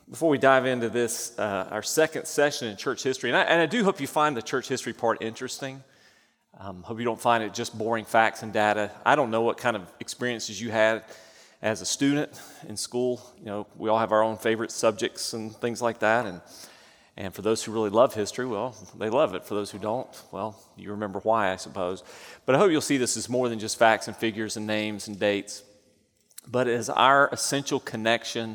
Before we dive into this, our second session in church history, and I do hope you find the church history part interesting. Hope you don't find it just boring facts and data. I don't know what kind of experiences you had as a student in school. You know, we all have our own favorite subjects and things like that, and for those who really love history, well, they love it. For those who don't, well, you remember why, I suppose. But I hope you'll see this as more than just facts and figures and names and dates, but as our essential connection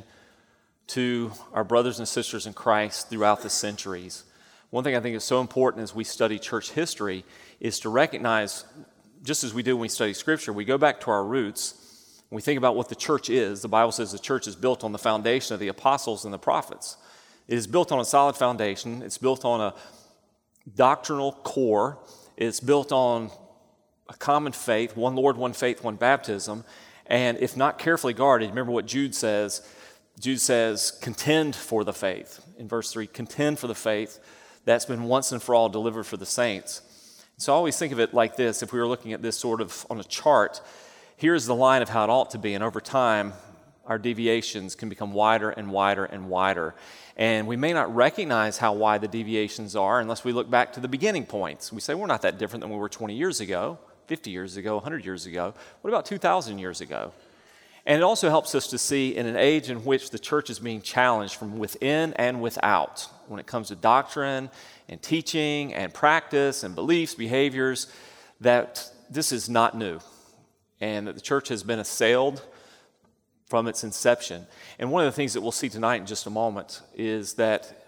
to our brothers and sisters in Christ throughout the centuries. One thing I think is so important as we study church history is to recognize, just as we do when we study Scripture, we go back to our roots. When we think about what the church is, the Bible says the church is built on the foundation of the apostles and the prophets. It is built on a solid foundation. It's built on a doctrinal core. It's built on a common faith, one Lord, one faith, one baptism. And if not carefully guarded, remember what Jude says. Jude says, contend for the faith. In verse 3, contend for the faith that's been once and for all delivered for the saints. So I always think of it like this. If we were looking at this sort of on a chart, here's the line of how it ought to be. And over time, our deviations can become wider and wider and wider. And we may not recognize how wide the deviations are unless we look back to the beginning points. We say, we're not that different than we were 20 years ago, 50 years ago, 100 years ago. What about 2,000 years ago? And it also helps us to see in an age in which the church is being challenged from within and without when it comes to doctrine and teaching and practice and beliefs, behaviors, that this is not new and that the church has been assailed from its inception. And one of the things that we'll see tonight in just a moment is that,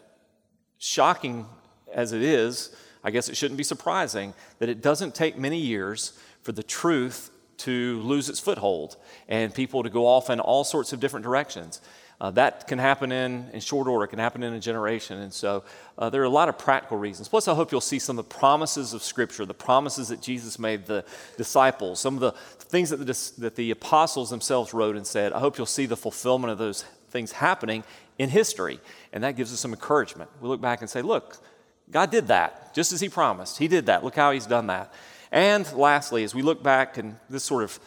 shocking as it is, I guess it shouldn't be surprising that it doesn't take many years for the truth to lose its foothold and people to go off in all sorts of different directions. That can happen in short order. It can happen in a generation. And so there are a lot of practical reasons. Plus, I hope you'll see some of the promises of Scripture, the promises that Jesus made the disciples, some of the things that the apostles themselves wrote and said. I hope you'll see the fulfillment of those things happening in history. And that gives us some encouragement. We look back and say, look, God did that just as He promised. He did that. Look how He's done that. And lastly, as we look back, and this sort of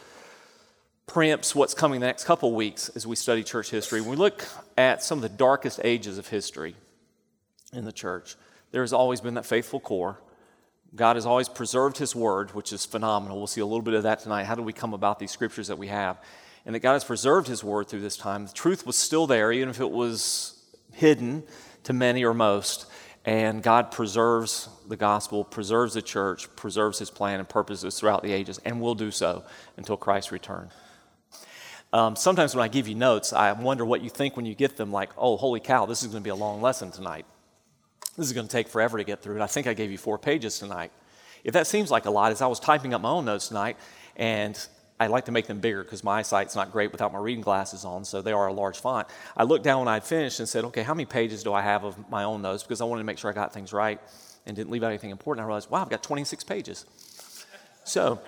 preempts what's coming the next couple weeks as we study church history, when we look at some of the darkest ages of history in the church, there has always been that faithful core. God has always preserved His word, which is phenomenal. We'll see a little bit of that tonight. How do we come about these scriptures that we have? And that God has preserved His word through this time. The truth was still there, even if it was hidden to many or most. And God preserves the gospel, preserves the church, preserves His plan and purposes throughout the ages, and will do so until Christ's return. Sometimes when I give you notes, I wonder what you think when you get them, like, oh, holy cow, this is going to be a long lesson tonight. This is going to take forever to get through, and I think I gave you 4 pages tonight. If that seems like a lot, as I was typing up my own notes tonight, and I like to make them bigger because my eyesight's not great without my reading glasses on, so they are a large font. I looked down when I'd finished and said, okay, how many pages do I have of my own notes? Because I wanted to make sure I got things right and didn't leave out anything important. I realized, wow, I've got 26 pages. So,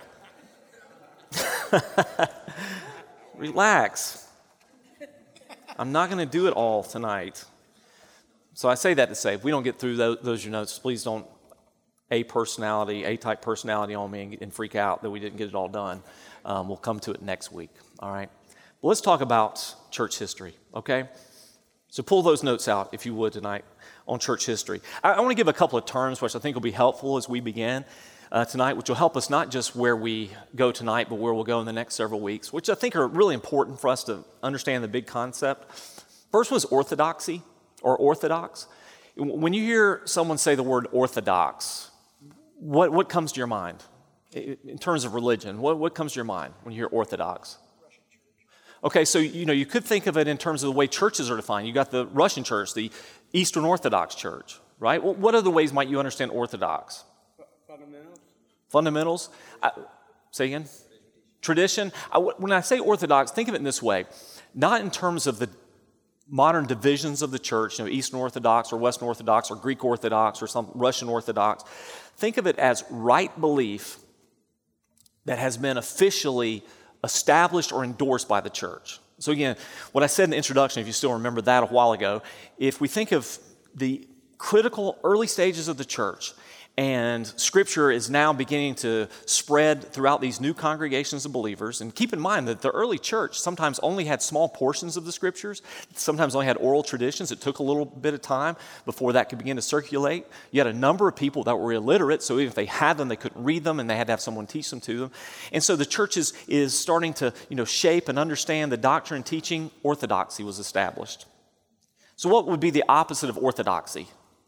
relax. I'm not going to do it all tonight. So I say that to say, if we don't get through those your notes, please don't A-type personality on me and freak out that we didn't get it all done. We'll come to it next week, all right? Well, let's talk about church history, okay? So pull those notes out, if you would, tonight on church history. I want to give a couple of terms which I think will be helpful as we begin tonight, which will help us not just where we go tonight, but where we'll go in the next several weeks, which I think are really important for us to understand the big concept. First was orthodoxy or orthodox. When you hear someone say the word orthodox, what comes to your mind? In terms of religion, what comes to your mind when you hear orthodox? Russian church. Okay, so you could think of it in terms of the way churches are defined. You got the Russian church, the Eastern Orthodox Church, right? Well, what other ways might you understand orthodox? Fundamentals? Say again? Tradition. When I say orthodox, think of it in this way. Not in terms of the modern divisions of the church, Eastern Orthodox or Western Orthodox or Greek Orthodox or some Russian Orthodox. Think of it as right belief that has been officially established or endorsed by the church. So again, what I said in the introduction, if you still remember that a while ago, if we think of the critical early stages of the church And Scripture is now beginning to spread throughout these new congregations of believers. And keep in mind that the early church sometimes only had small portions of the Scriptures, sometimes only had oral traditions. It took a little bit of time before that could begin to circulate. You had a number of people that were illiterate, so even if they had them, they couldn't read them, and they had to have someone teach them to them. And so the church is starting to shape and understand the doctrine and teaching. Orthodoxy was established. So what would be the opposite of orthodoxy?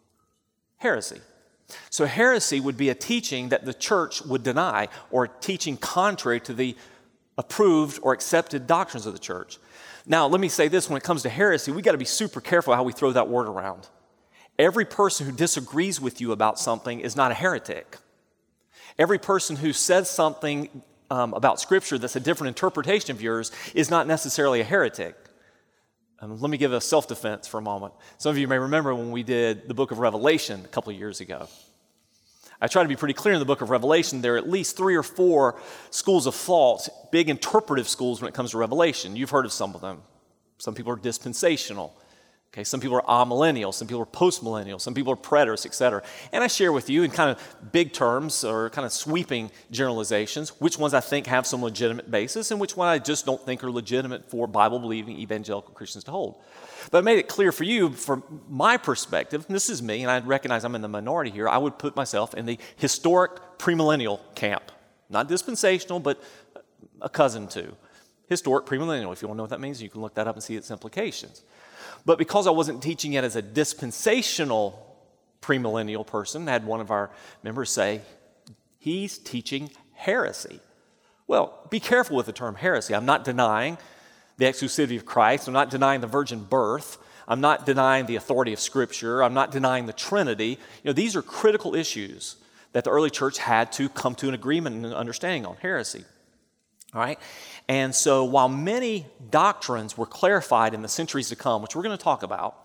Heresy. So heresy would be a teaching that the church would deny, or a teaching contrary to the approved or accepted doctrines of the church. Now, let me say this, when it comes to heresy, we got to be super careful how we throw that word around. Every person who disagrees with you about something is not a heretic. Every person who says something about Scripture that's a different interpretation of yours is not necessarily a heretic. Let me give a self-defense for a moment. Some of you may remember when we did the book of Revelation a couple of years ago. I try to be pretty clear in the book of Revelation. There are at least 3 or 4 schools of thought, big interpretive schools when it comes to Revelation. You've heard of some of them. Some people are dispensational. Okay, some people are amillennial, some people are postmillennial, some people are preterists, etc. And I share with you in kind of big terms or kind of sweeping generalizations which ones I think have some legitimate basis and which ones I just don't think are legitimate for Bible-believing evangelical Christians to hold. But I made it clear for you, from my perspective, and this is me, and I recognize I'm in the minority here, I would put myself in the historic premillennial camp. Not dispensational, but a cousin to. Historic premillennial. If you want to know what that means, you can look that up and see its implications. But because I wasn't teaching it as a dispensational premillennial person, I had one of our members say, he's teaching heresy. Well, be careful with the term heresy. I'm not denying the exclusivity of Christ. I'm not denying the virgin birth. I'm not denying the authority of Scripture. I'm not denying the Trinity. These are critical issues that the early church had to come to an agreement and an understanding on heresy. All right? And so while many doctrines were clarified in the centuries to come, which we're going to talk about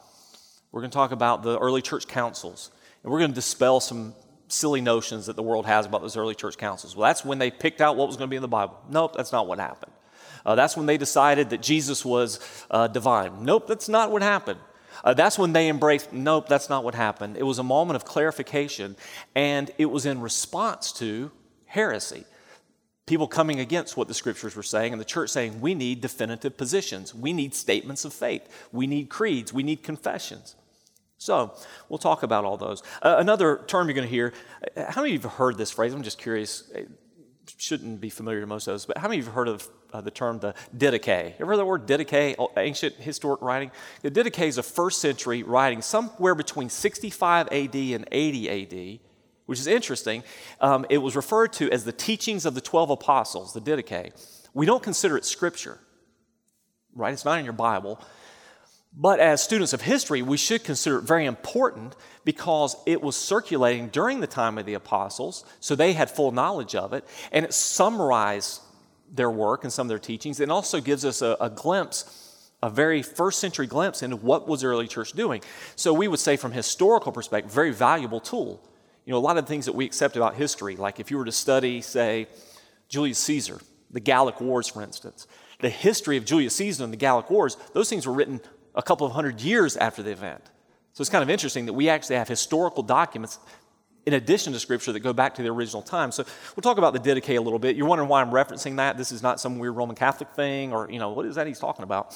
the early church councils, and we're going to dispel some silly notions that the world has about those early church councils. Well, that's when they picked out what was going to be in the Bible. Nope, that's not what happened. That's when they decided that Jesus was divine. Nope, that's not what happened. That's when they embraced, nope, that's not what happened. It was a moment of clarification, and it was in response to heresy. People coming against what the Scriptures were saying, and the church saying, we need definitive positions. We need statements of faith. We need creeds. We need confessions. So we'll talk about all those. Another term you're going to hear, how many of you have heard this phrase? I'm just curious. It shouldn't be familiar to most of us, but how many of you have heard of the term the Didache? Ever heard the word Didache, ancient historic writing? The Didache is a first century writing somewhere between 65 AD and 80 AD, which is interesting. It was referred to as the teachings of the 12 apostles, the Didache. We don't consider it Scripture, right? It's not in your Bible. But as students of history, we should consider it very important because it was circulating during the time of the apostles, so they had full knowledge of it, and it summarized their work and some of their teachings, and also gives us a glimpse, a very first century glimpse into what was the early church doing. So we would say from historical perspective, very valuable tool. A lot of things that we accept about history, like if you were to study, say, Julius Caesar, the Gallic Wars, for instance, the history of Julius Caesar and the Gallic Wars, those things were written a couple of hundred years after the event. So it's kind of interesting that we actually have historical documents in addition to Scripture that go back to the original time. So we'll talk about the Didache a little bit. You're wondering why I'm referencing that. This is not some weird Roman Catholic thing or, what is that he's talking about?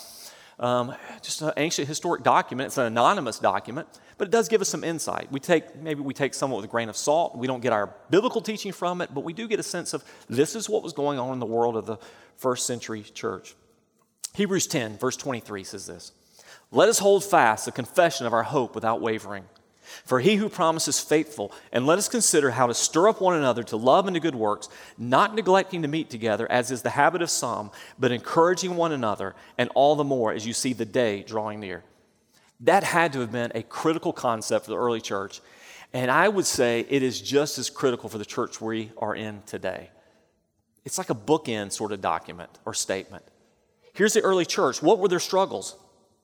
Just an ancient historic document. It's an anonymous document, but it does give us some insight. Maybe we take somewhat with a grain of salt. We don't get our biblical teaching from it, but we do get a sense of this is what was going on in the world of the first century church. Hebrews 10, verse 23 says this, "Let us hold fast the confession of our hope without wavering. For he who promises faithful, and let us consider how to stir up one another to love and to good works, not neglecting to meet together, as is the habit of some, but encouraging one another, and all the more as you see the day drawing near." That had to have been a critical concept for the early church, and I would say it is just as critical for the church we are in today. It's like a bookend sort of document or statement. Here's the early church. What were their struggles?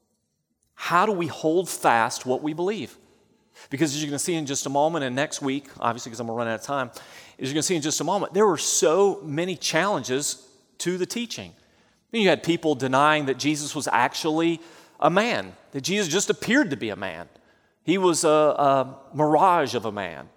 How do we hold fast what we believe? Because as you're going to see in just a moment, and next week, obviously because I'm going to run out of time, as you're going to see in just a moment, there were so many challenges to the teaching. You had people denying that Jesus was actually a man, that Jesus just appeared to be a man. He was a mirage of a man.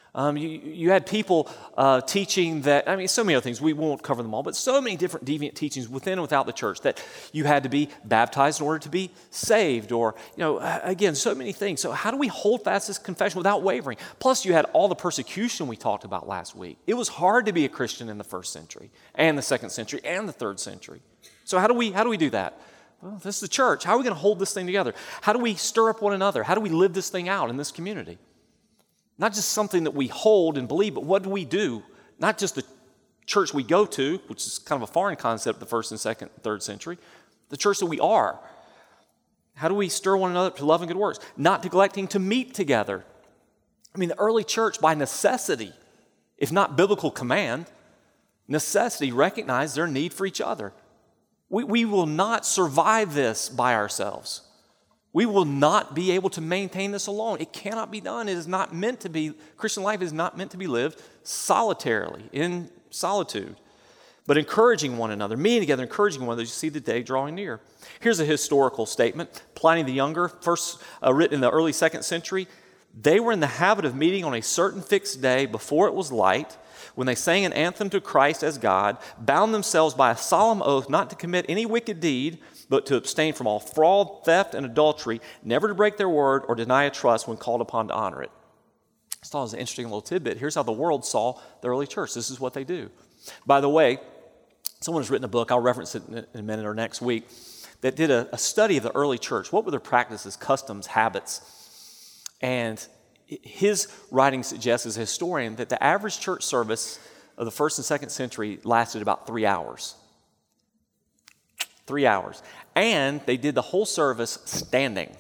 You had people teaching that, so many other things, we won't cover them all, but so many different deviant teachings within and without the church, that you had to be baptized in order to be saved, or, again, so many things. So how do we hold fast this confession without wavering? Plus, you had all the persecution we talked about last week. It was hard to be a Christian in the first century, and the second century, and the third century. So how do we do that? Well, this is the church. How are we going to hold this thing together? How do we stir up one another? How do we live this thing out in this community? Not just something that we hold and believe, but what do we do? Not just the church we go to, which is kind of a foreign concept the first and second, third century, the church that we are. How do we stir one another to love and good works? Not neglecting to meet together. The early church, by necessity, if not biblical command, necessity recognized their need for each other. We will not survive this by ourselves. We will not be able to maintain this alone. It cannot be done. It is not meant to be, Christian life is not meant to be lived solitarily, in solitude, but encouraging one another, meeting together, encouraging one another as you see the day drawing near. Here's a historical statement. Pliny the Younger, first written in the early 2nd century, they were in the habit of meeting on a certain fixed day before it was light, when they sang an anthem to Christ as God, bound themselves by a solemn oath not to commit any wicked deed, but to abstain from all fraud, theft, and adultery, never to break their word or deny a trust when called upon to honor it. I thought it was an interesting little tidbit. Here's how the world saw the early church. This is what they do. By the way, someone has written a book, I'll reference it in a minute or next week, that did a study of the early church. What were their practices, customs, habits? And his writing suggests, as a historian, that the average church service of the 1st and 2nd century lasted about 3 hours. 3 hours. And they did the whole service standing.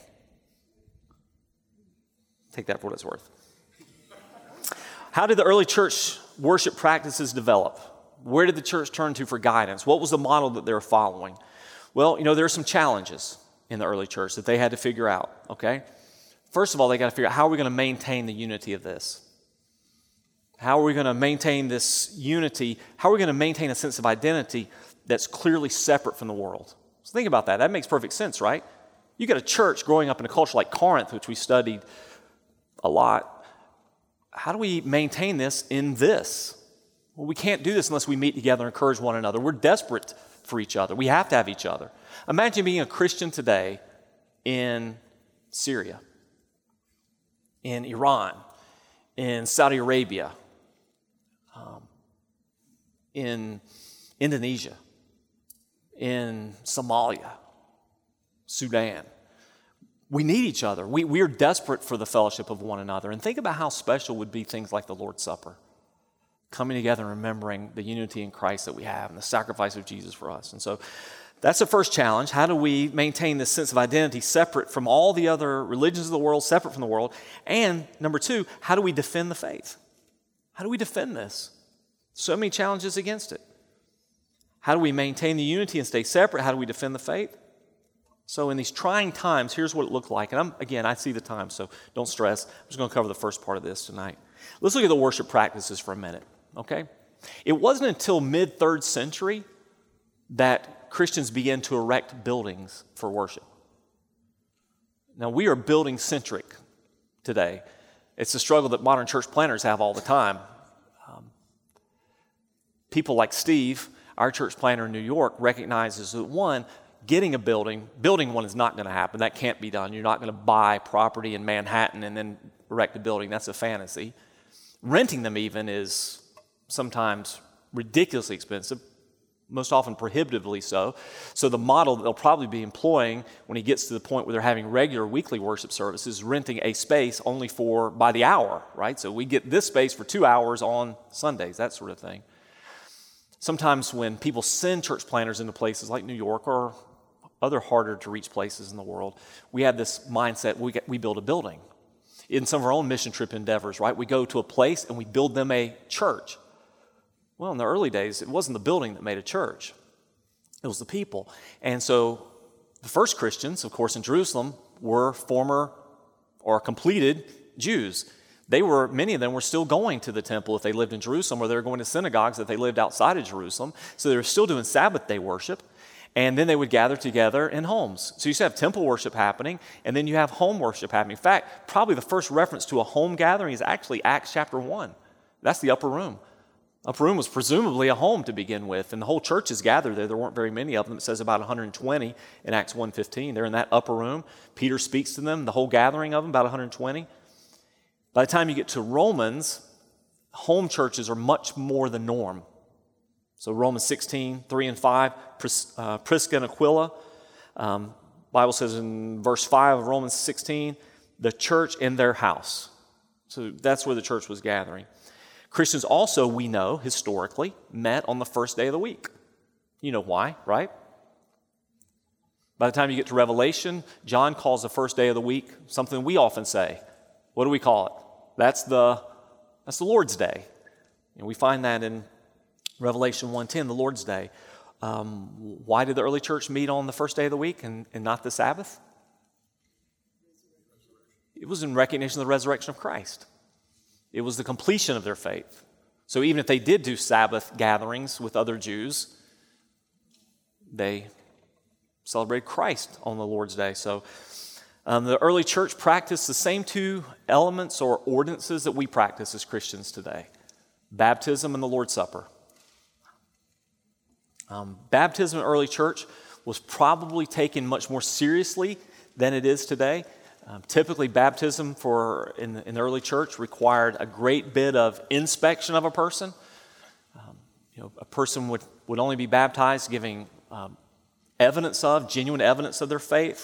Take that for what it's worth. How did the early church worship practices develop? Where did the church turn to for guidance? What was the model that they were following? Well, there are some challenges in the early church that they had to figure out, okay? First of all, they got to figure out, how are we going to maintain the unity of this? How are we going to maintain this unity? How are we going to maintain a sense of identity that's clearly separate from the world? So think about that. That makes perfect sense, right? You got a church growing up in a culture like Corinth, which we studied a lot. How do we maintain this in this? Well, we can't do this unless we meet together and encourage one another. We're desperate for each other. We have to have each other. Imagine being a Christian today in Syria, in Iran, in Saudi Arabia, in Indonesia, in Somalia, Sudan. We need each other. We are desperate for the fellowship of one another. And think about how special would be things like the Lord's Supper, coming together and remembering the unity in Christ that we have and the sacrifice of Jesus for us. And so that's the first challenge. How do we maintain this sense of identity separate from all the other religions of the world, separate from the world? And number two, how do we defend the faith? How do we defend this? So many challenges against it. How do we maintain the unity and stay separate? How do we defend the faith? So in these trying times, here's what it looked like. And I see the time, so don't stress. I'm just going to cover the first part of this tonight. Let's look at the worship practices for a minute, okay? It wasn't until mid-3rd century that Christians began to erect buildings for worship. Now, we are building-centric today. It's a struggle that modern church planners have all the time. People like Steve, our church planner in New York, recognizes that, one, getting a building one is not going to happen. That can't be done. You're not going to buy property in Manhattan and then erect a building. That's a fantasy. Renting them even is sometimes ridiculously expensive, most often prohibitively so. So the model that they'll probably be employing when he gets to the point where they're having regular weekly worship services is renting a space only by the hour, right? So we get this space for 2 hours on Sundays, that sort of thing. Sometimes when people send church planners into places like New York or other harder to reach places in the world, we have this mindset, we build a building. In some of our own mission trip endeavors, right? We go to a place and we build them a church. Well, in the early days, it wasn't the building that made a church. It was the people. And so the first Christians, of course, in Jerusalem were former or completed Jews. Many of them were still going to the temple if they lived in Jerusalem, or they were going to synagogues if they lived outside of Jerusalem. So they were still doing Sabbath day worship. And then they would gather together in homes. So you used to have temple worship happening, and then you have home worship happening. In fact, probably the first reference to a home gathering is actually Acts chapter 1. That's the upper room. Upper room was presumably a home to begin with, and the whole church is gathered there. There weren't very many of them. It says about 120 in Acts 1:15. They're in that upper room. Peter speaks to them, the whole gathering of them, about 120. By the time you get to Romans, home churches are much more the norm. So Romans 16, 3 and 5, Prisca and Aquila. Bible says in verse 5 of Romans 16, the church in their house. So that's where the church was gathering. Christians also, we know, historically, met on the first day of the week. You know why, right? By the time you get to Revelation, John calls the first day of the week something we often say. What do we call it? That's the Lord's Day. And we find that in Revelation 1:10, the Lord's Day. Why did the early church meet on the first day of the week and not the Sabbath? It was in recognition of the resurrection of Christ. It was the completion of their faith. So even if they did do Sabbath gatherings with other Jews, they celebrated Christ on the Lord's Day. So the early church practiced the same two elements or ordinances that we practice as Christians today: baptism and the Lord's Supper. Baptism in the early church was probably taken much more seriously than it is today. Typically, baptism in the early church required a great bit of inspection of a person. A person would only be baptized giving genuine evidence of their faith.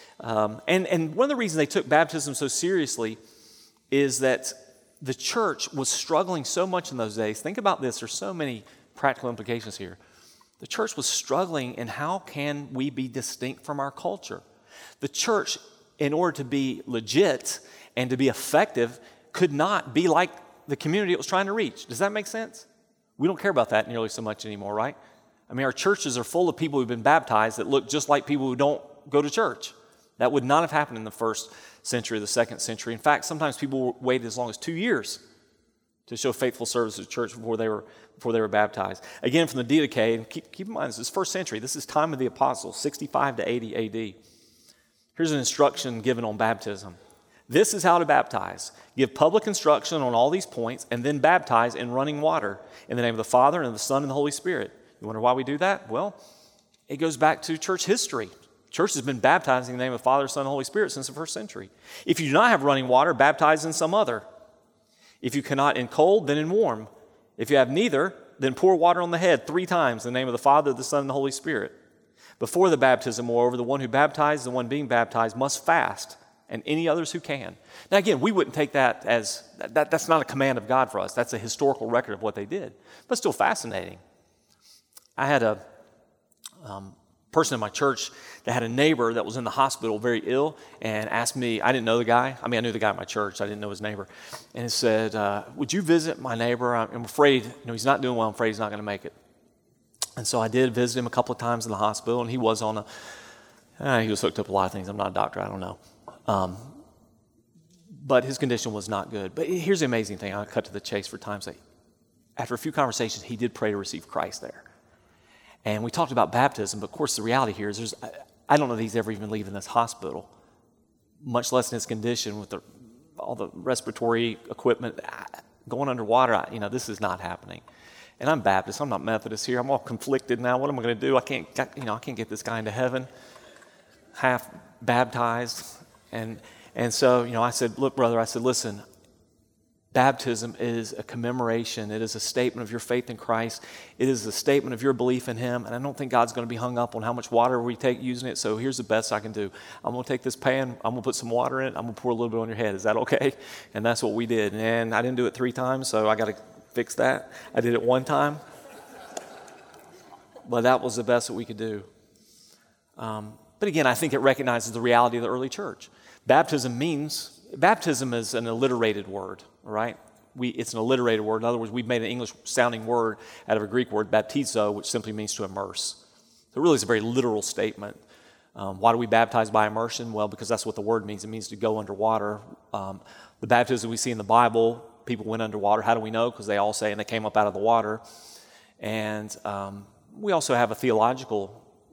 And one of the reasons they took baptism so seriously is that the church was struggling so much in those days. Think about this. There's so many practical implications here. The church was struggling in how can we be distinct from our culture. The church, in order to be legit and to be effective, could not be like the community it was trying to reach. Does that make sense? We don't care about that nearly so much anymore, right? I mean, our churches are full of people who've been baptized that look just like people who don't go to church. That would not have happened in the first century or the second century. In fact, sometimes people waited as long as 2 years to show faithful service to the church before they were baptized. Again, from the Didache, and keep in mind, this is first century. This is time of the apostles, 65 to 80 A.D. Here's an instruction given on baptism. This is how to baptize. Give public instruction on all these points, and then baptize in running water in the name of the Father, and of the Son, and the Holy Spirit. You wonder why we do that? Well, it goes back to church history. Church has been baptizing in the name of the Father, Son, and Holy Spirit since the first century. If you do not have running water, baptize in some other. If you cannot in cold, then in warm. If you have neither, then pour water on the head 3 times in the name of the Father, the Son, and the Holy Spirit. Before the baptism, moreover, the one who baptized, the one being baptized, must fast, and any others who can. Now again, we wouldn't take that as, that's not a command of God for us. That's a historical record of what they did. But still fascinating. I had a person in my church that had a neighbor that was in the hospital very ill and asked me, I didn't know the guy. I mean, I knew the guy at my church. I didn't know his neighbor. And he said, would you visit my neighbor? I'm afraid, he's not doing well. I'm afraid he's not going to make it. And so I did visit him a couple of times in the hospital, and he was on he was hooked up a lot of things. I'm not a doctor. I don't know. But his condition was not good. But here's the amazing thing. I'll cut to the chase for time's sake. After a few conversations, he did pray to receive Christ there. And we talked about baptism, but of course the reality here is I don't know that he's ever even leaving this hospital, much less in his condition with all the respiratory equipment going underwater. This is not happening. And I'm Baptist. I'm not Methodist here. I'm all conflicted now. What am I going to do? I can't get this guy into heaven, half baptized. And so, I said, look, brother, listen, baptism is a commemoration. It is a statement of your faith in Christ. It is a statement of your belief in Him. And I don't think God's going to be hung up on how much water we take using it. So here's the best I can do. I'm going to take this pan. I'm going to put some water in it. I'm going to pour a little bit on your head. Is that okay? And that's what we did. And I didn't do it 3 times, so I got to fix that. I did it 1 time. But that was the best that we could do. But again, I think it recognizes the reality of the early church. Baptism is an alliterated word, right? It's an alliterated word. In other words, we've made an English-sounding word out of a Greek word, baptizo, which simply means to immerse. So it really is a very literal statement. Why do we baptize by immersion? Well, because that's what the word means. It means to go underwater. The baptism we see in the Bible, people went underwater. How do we know? Because they all say, and they came up out of the water. And we also have a theological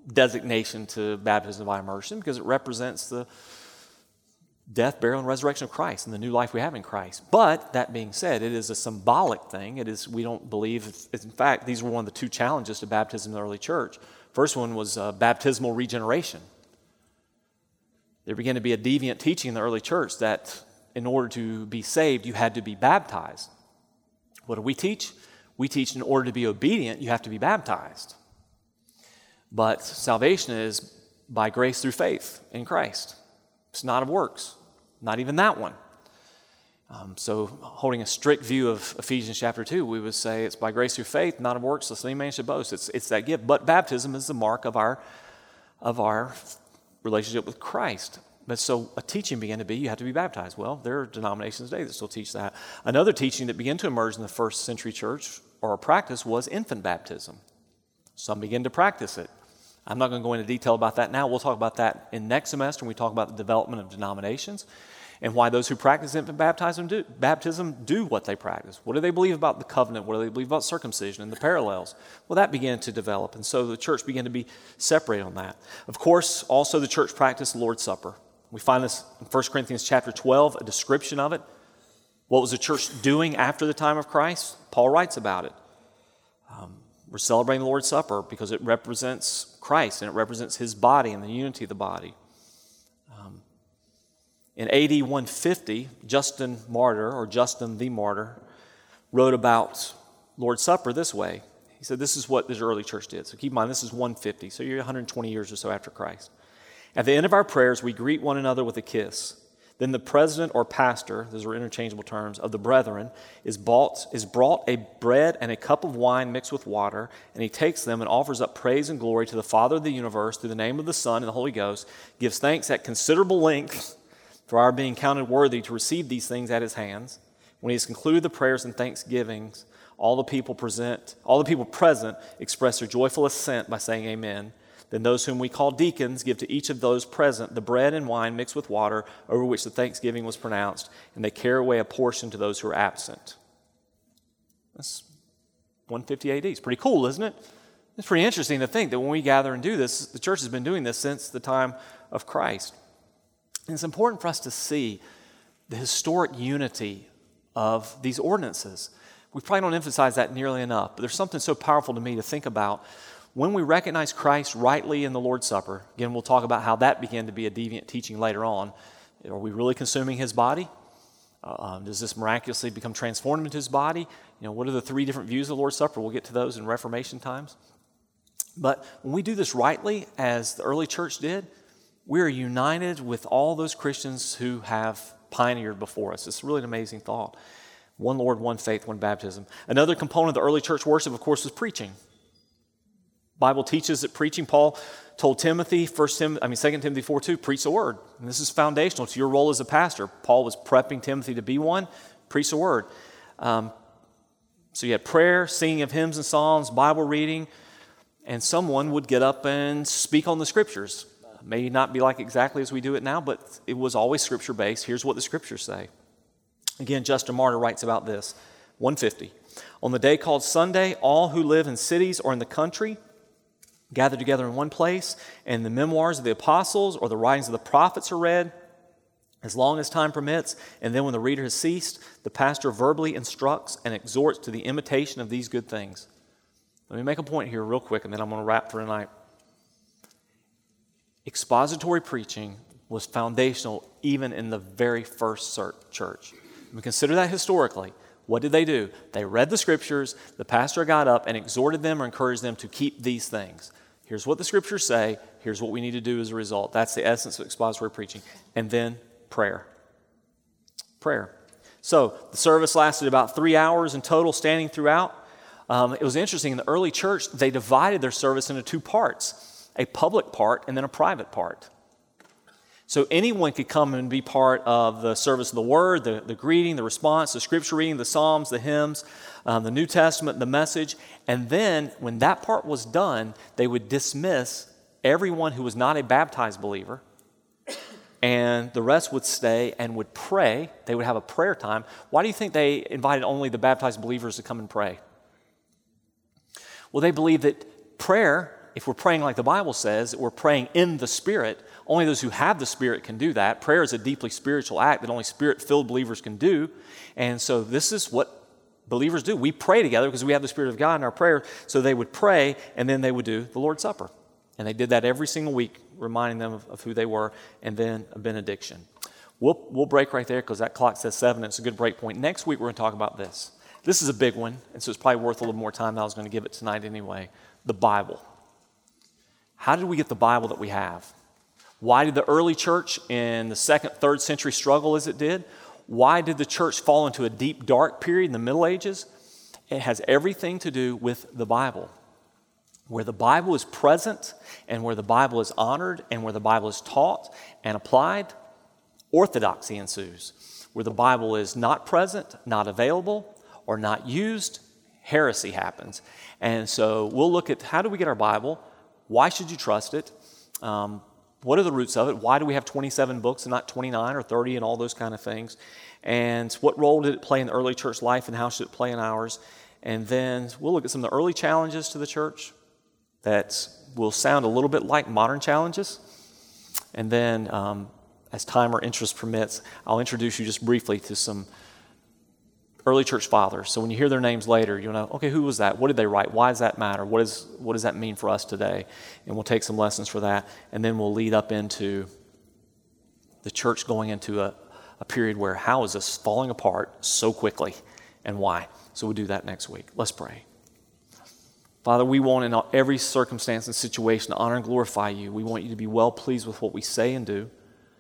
designation to baptism by immersion because it represents the death, burial, and resurrection of Christ and the new life we have in Christ. But that being said, it is a symbolic thing. We don't believe, in fact, these were one of the two challenges to baptism in the early church. First one was baptismal regeneration. There began to be a deviant teaching in the early church that in order to be saved, you had to be baptized. What do we teach? We teach in order to be obedient, you have to be baptized. But salvation is by grace through faith in Christ. It's not of works, not even that one. So holding a strict view of Ephesians chapter 2, we would say it's by grace through faith, not of works, lest any man should boast. It's that gift. But baptism is the mark of our relationship with Christ. But so a teaching began to be, you have to be baptized. Well, there are denominations today that still teach that. Another teaching that began to emerge in the first century church, or a practice, was infant baptism. Some begin to practice it. I'm not going to go into detail about that now. We'll talk about that in next semester when we talk about the development of denominations and why those who practice infant baptism do what they practice. What do they believe about the covenant? What do they believe about circumcision and the parallels? Well, that began to develop, and so the church began to be separated on that. Of course, also the church practiced the Lord's Supper. We find this in 1 Corinthians chapter 12, a description of it. What was the church doing after the time of Christ? Paul writes about it. We're celebrating the Lord's Supper because it represents Christ and it represents his body and the unity of the body. In AD 150, Justin the Martyr, wrote about Lord's Supper this way. He said, this is what the early church did. So keep in mind, this is 150, so you're 120 years or so after Christ. At the end of our prayers, we greet one another with a kiss. Then the president or pastor, those are interchangeable terms, of the brethren, is brought a bread and a cup of wine mixed with water, and he takes them and offers up praise and glory to the Father of the universe through the name of the Son and the Holy Ghost, gives thanks at considerable length for our being counted worthy to receive these things at his hands. When he has concluded the prayers and thanksgivings, all the people present express their joyful assent by saying amen. Then those whom we call deacons give to each of those present the bread and wine mixed with water over which the thanksgiving was pronounced, and they carry away a portion to those who are absent. That's 150 AD. It's pretty cool, isn't it? It's pretty interesting to think that when we gather and do this, the church has been doing this since the time of Christ. And it's important for us to see the historic unity of these ordinances. We probably don't emphasize that nearly enough, but there's something so powerful to me to think about. When we recognize Christ rightly in the Lord's Supper, again, we'll talk about how that began to be a deviant teaching later on. Are we really consuming his body? Does this miraculously become transformed into his body? What are the three different views of the Lord's Supper? We'll get to those in Reformation times. But when we do this rightly, as the early church did, we are united with all those Christians who have pioneered before us. It's really an amazing thought. One Lord, one faith, one baptism. Another component of the early church worship, of course, was preaching. Bible teaches that preaching, Paul told Timothy, 2 Timothy 4:2, preach the word. And this is foundational to your role as a pastor. Paul was prepping Timothy to be one. Preach the word. So you had prayer, singing of hymns and psalms, Bible reading, and someone would get up and speak on the scriptures. May not be like exactly as we do it now, but it was always scripture-based. Here's what the scriptures say. Again, Justin Martyr writes about this, 150. On the day called Sunday, all who live in cities or in the country gather together in one place, and the memoirs of the apostles or the writings of the prophets are read as long as time permits, and then when the reader has ceased, the pastor verbally instructs and exhorts to the imitation of these good things. Let me make a point here real quick, and then I'm going to wrap for tonight. Expository preaching was foundational even in the very first church. We consider that historically. What did they do? They read the scriptures, the pastor got up and exhorted them or encouraged them to keep these things. Here's what the scriptures say, here's what we need to do as a result. That's the essence of expository preaching. And then prayer. Prayer. So the service lasted about 3 hours in total, standing throughout. It was interesting, in the early church, they divided their service into two parts, a public part and then a private part. So anyone could come and be part of the service of the word, the greeting, the response, the scripture reading, the psalms, the hymns, the New Testament, the message. And then when that part was done, they would dismiss everyone who was not a baptized believer, and the rest would stay and would pray. They would have a prayer time. Why do you think they invited only the baptized believers to come and pray? Well, they believed that prayer if we're praying like the Bible says, we're praying in the Spirit. Only those who have the Spirit can do that. Prayer is a deeply spiritual act that only Spirit-filled believers can do. And so this is what believers do. We pray together because we have the Spirit of God in our prayer. So they would pray, and then they would do the Lord's Supper. And they did that every single week, reminding them of who they were, and then a benediction. We'll break right there because that clock says 7. It's a good break point. Next week, we're going to talk about this. This is a big one, and so it's probably worth a little more time than I was going to give it tonight anyway. The Bible. How did we get the Bible that we have? Why did the early church in the 2nd, 3rd century struggle as it did? Why did the church fall into a deep, dark period in the Middle Ages? It has everything to do with the Bible. Where the Bible is present and where the Bible is honored and where the Bible is taught and applied, orthodoxy ensues. Where the Bible is not present, not available, or not used, heresy happens. And so we'll look at how do we get our Bible? Why should you trust it? What are the roots of it? Why do we have 27 books and not 29 or 30 and all those kind of things? And what role did it play in the early church life and how should it play in ours? And then we'll look at some of the early challenges to the church that will sound a little bit like modern challenges. And then as time or interest permits, I'll introduce you just briefly to some early church fathers. So when you hear their names later, you'll know, okay, who was that? What did they write? Why does that matter? What does that mean for us today? And we'll take some lessons for that. And then we'll lead up into the church going into a period where how is this falling apart so quickly and why? So we'll do that next week. Let's pray. Father, we want in every circumstance and situation to honor and glorify you. We want you to be well pleased with what we say and do.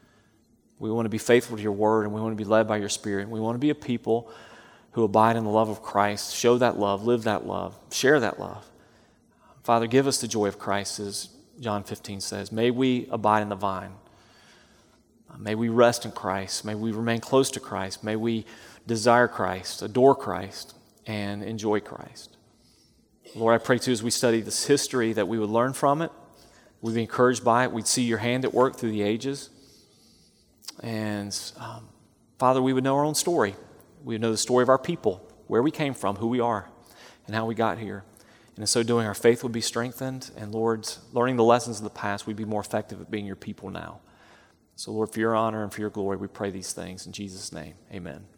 We want to be faithful to your word, and we want to be led by your Spirit. We want to be a people who abide in the love of Christ, show that love, live that love, share that love. Father, give us the joy of Christ, as John 15 says. May we abide in the vine. May we rest in Christ. May we remain close to Christ. May we desire Christ, adore Christ, and enjoy Christ. Lord, I pray too as we study this history that we would learn from it. We'd be encouraged by it. We'd see your hand at work through the ages. And Father, we would know our own story. We would know the story of our people, where we came from, who we are, and how we got here. And in so doing, our faith would be strengthened. And Lord, learning the lessons of the past, we'd be more effective at being your people now. So Lord, for your honor and for your glory, we pray these things in Jesus' name. Amen.